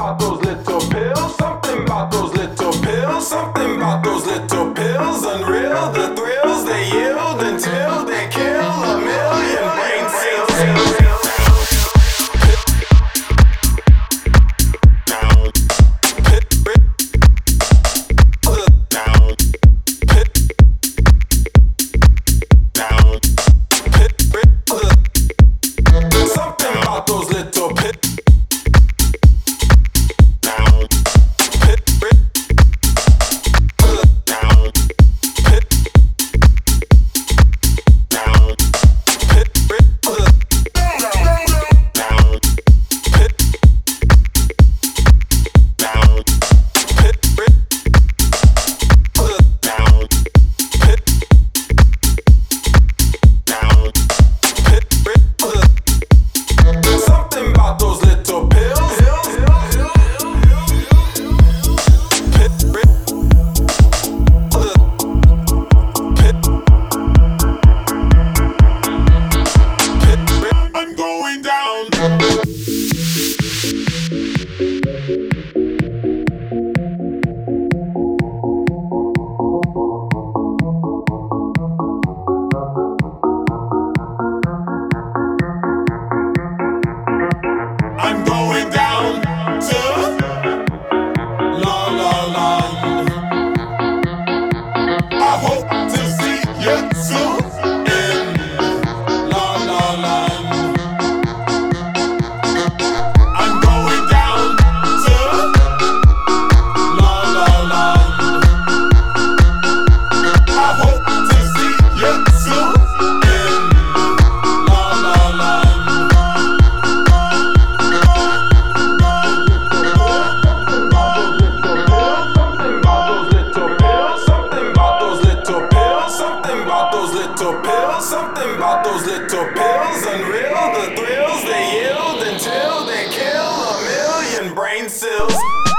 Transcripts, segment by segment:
about those little pills, something about those little pills, something about those little pills, unreal, the thrills they yield until they kill a million brain cells. I'm going down to La La Land. I hope to see you soon in La La Land. I'm going down to La La Land. I hope to see you soon in La La Land. Something about those little pills, unreal, the thrills they yield until they kill a million brain cells.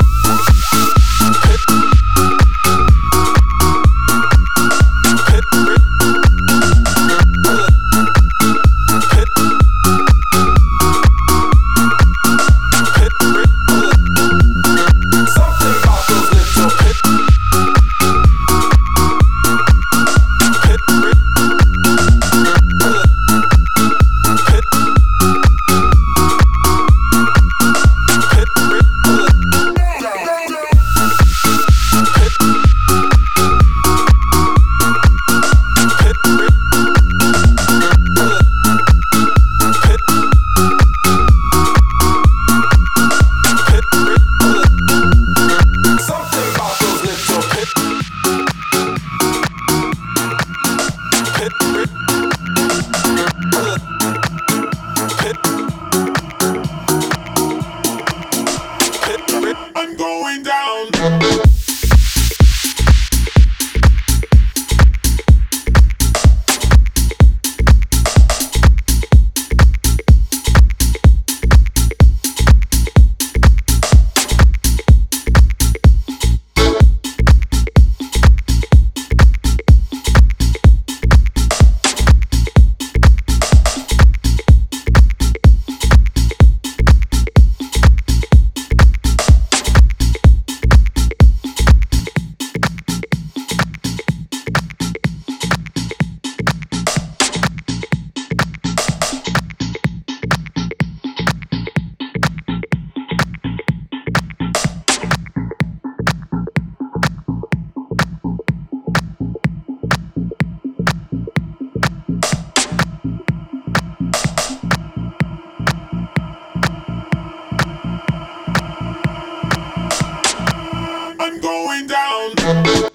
I'm going down. I'm going down.